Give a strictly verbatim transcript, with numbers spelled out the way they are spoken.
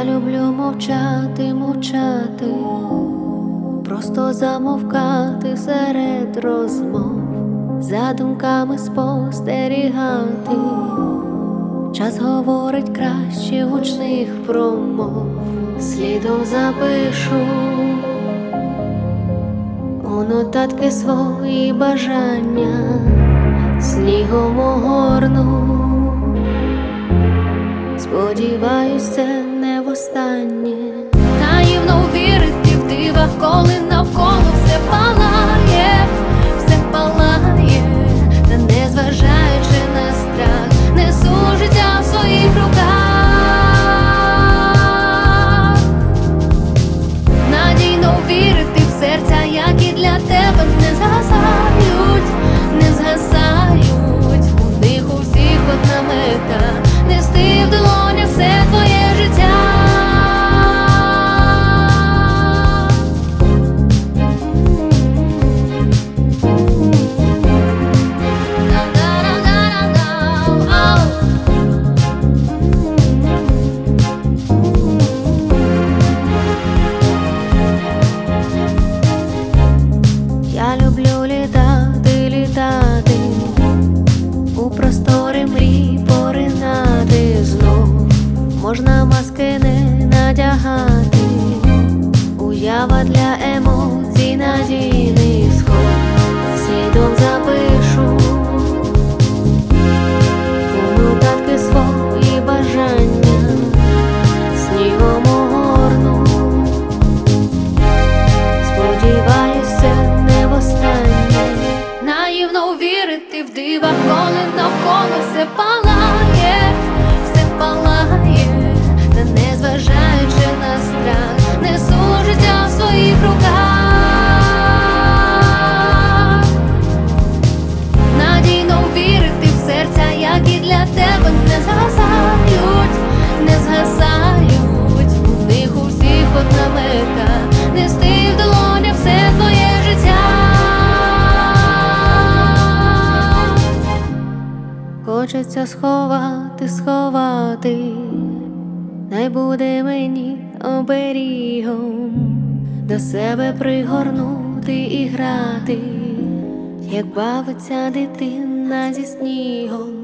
Я люблю мовчати, мовчати, просто замовкати серед розмов, за думками спостерігати. Час говорить краще гучних промов. Слідом запишу у нотатки свої бажання, снігом огорну. Сподіваюсь, це не востаннє. Наївно вірити в дива, коли навколо все палає, все палає, та не зважаючи на страх, несу життя в своїх руках. Надійно вірити в серця, які для тебе не згасають, не згасають. У них у всіх одна мета — нести в долонях все твоє життя. Я люблю літати, літати, у простори мрій поринати знов. Можна маски не надягати, уява для емоцій, надійний сход. Слідом запишу у нотатки свої бажання, снігом огорну. Сподіваюсь, це не востаннє. Наївно вірити в дива, коли навколо все палає, все палає, та не зважаючи на страх, несу життя в своїх руках. Надійно вірити в серця, які для тебе не згасають, не згасають. У них у всіх одна мета — нести в долонях все твоє життя. Хочеться сховати, сховати, най буде мені оберігом, до себе пригорнути і грати, як бавиться дитина зі снігом.